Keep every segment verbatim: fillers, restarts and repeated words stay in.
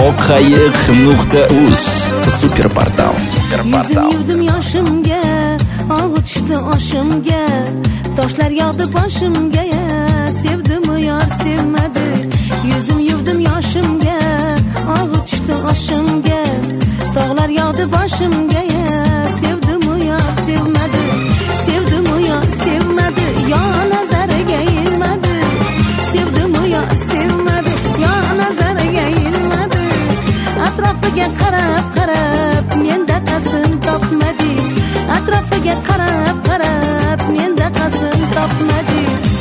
oqayiq nuqta uz super portal. Yuzim yuvdim yoshimga, og'u tushdi oshimga, toshlar yog'di boshimga, sevdim u yor sevmadi. Yuzim yuvdim yoshimga, og'u tushdi oshimga, tog'lar yog'di boshimga, sevdim u yor sevmadi. Sevdim u yor sevmadi, yo nazariga ilmadi. Sevdim u yor sevmadi, yo nazariga ilmadi. Atrofiga qarab qarab menda qasin topmadi. Atrofiga qarab qarab menda qasin topmadi.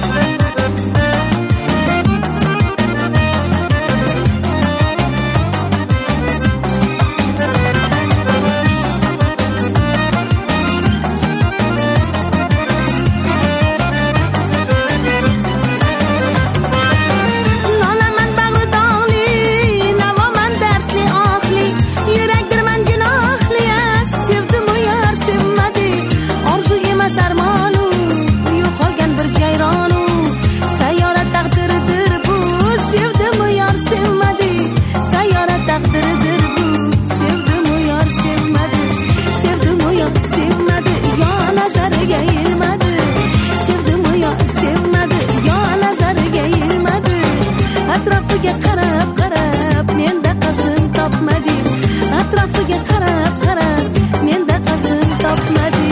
Atrofiga qarab qarab menda qasin topmadi. Atrofiga qarab qarab menda qasin topmadi.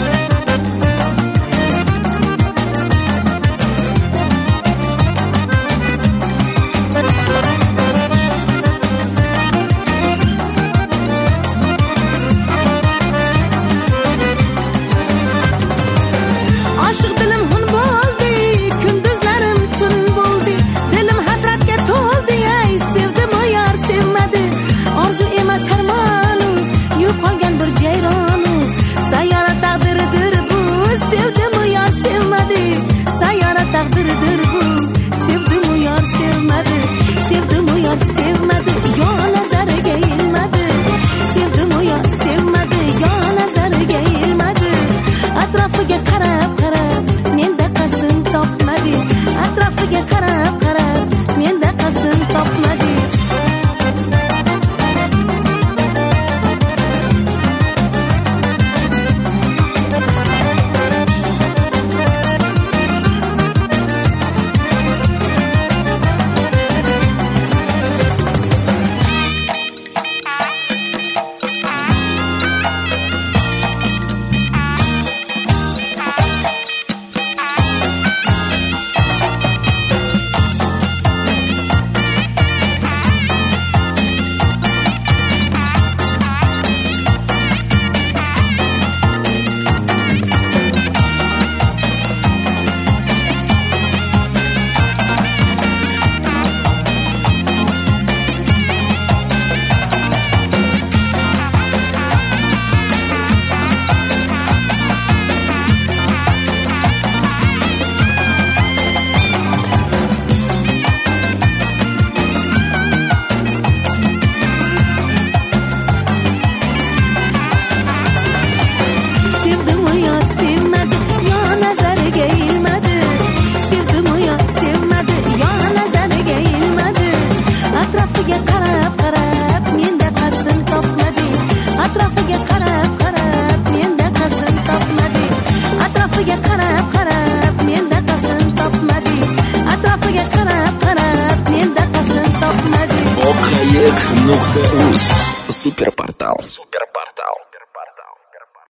Aşık dilim hun bo'ldi, kunduzlarim tun bo'ldi. Dilim hasratga to'ldi, ay sevdim u yor sevmadi. Orzu emas armonu, yo'qolgan bir jayronu. Sayyora taqdiridir bu, sevdim u yor sevmadi. Sayyora taqdiridir bu, sevdim u yor sevmadi. Sevdim u yor sevmadi, yo nazariga ilmadi. Sevdim u yor sevmadi, yo nazariga ilmadi. Atrofiga qarab qarab menda qasin topmadi. Atrofiga qarab qarab menda qasin topmadi. Sevdim u yor sevmadi, yo nazariga ilmadi. Sevdim u yor sevmadi, yo nazariga ilmadi. Atrofiga qarab qarab menda qasin topmadi. Atrofiga qarab qarab menda qasin topmadi. Atrofiga qarab qarab menda qasin topmadi. Atrofiga qarab qarab menda qasin topmadi. oqayiq nuqta uz super portal.